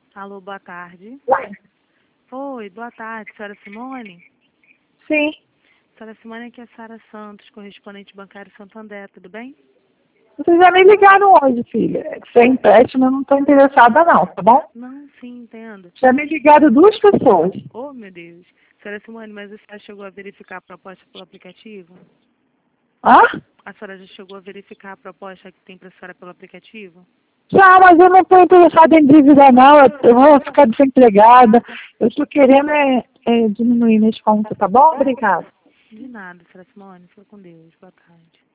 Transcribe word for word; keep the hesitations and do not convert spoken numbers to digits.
Alô, boa tarde. Ué? Oi, boa tarde, senhora Simone? Sim. Senhora Simone, aqui é Sara Santos, correspondente bancário Santander, tudo bem? Vocês já me ligaram hoje, filha. Se é empréstimo, eu não estou interessada não, tá bom? Não, sim, entendo. Já me ligaram duas pessoas. Oh, meu Deus. Senhora Simone, mas a senhora chegou a verificar a proposta pelo aplicativo? Hã? A senhora já chegou a verificar a proposta que tem para a senhora pelo aplicativo? Já, mas eu não estou interessada em dívida não. Eu eu vou ficar desempregada. Eu estou querendo é, é, diminuir minhas contas, tá bom? Obrigada. De nada, senhora Simone. Fica com Deus. Boa tarde.